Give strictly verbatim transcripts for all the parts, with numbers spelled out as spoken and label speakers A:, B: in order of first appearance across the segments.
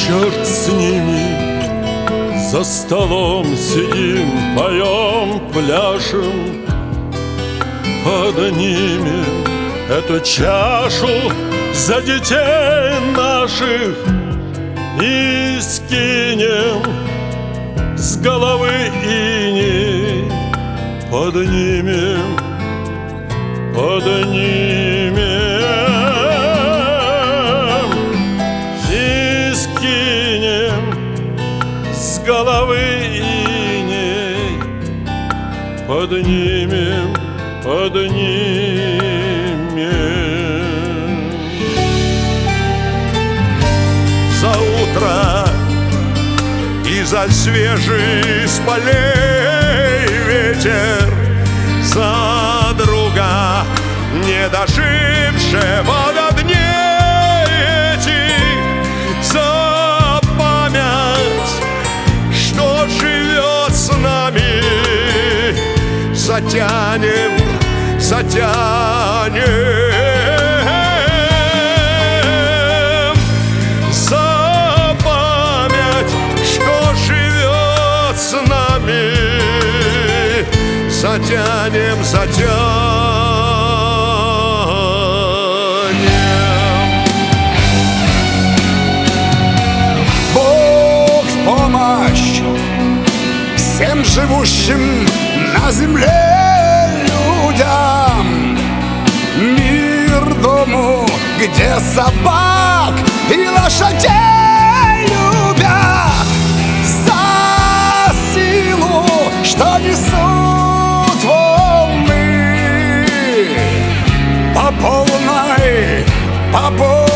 A: черт с ними, за столом сидим, поем, пляшем. Поднимем эту чашу за детей наших и скинем с головы иней. Поднимем, поднимем и скинем с головы иней. Поднимем, поднимем.
B: За утро и за свежий с полей ветер, за друга, не дожившего до дней этих, за память, что живет с нами. Затянем, затянем за память, что живет с нами. Затянем, затянем.
C: Бог в помощь всем живущим на земле людям, мир дому, где собак и лошадей любят, за силу, что несут волны по полной, по полной.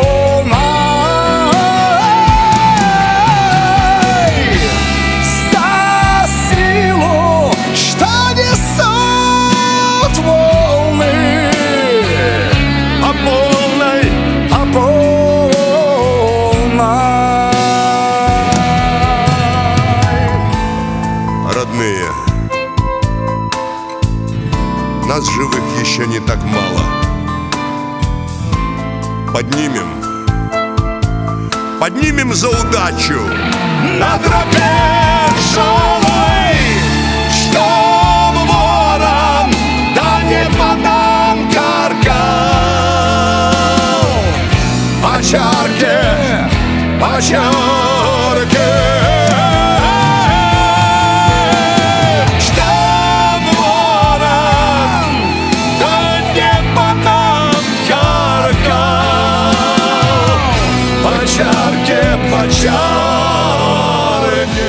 B: Родные, нас живых еще не так мало. Поднимем, поднимем за удачу
C: На тропе шалой, чтоб ворон да не по нам каркал. По чарке, по чарке, чтоб ворон да не по нам каркал. По чарке, по чарке.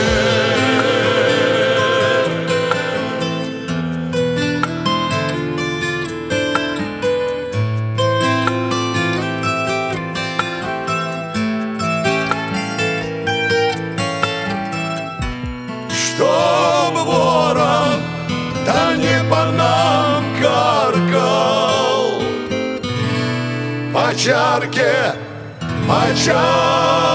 C: Чтоб ворон да не по нам каркал. По чарке, по чарке.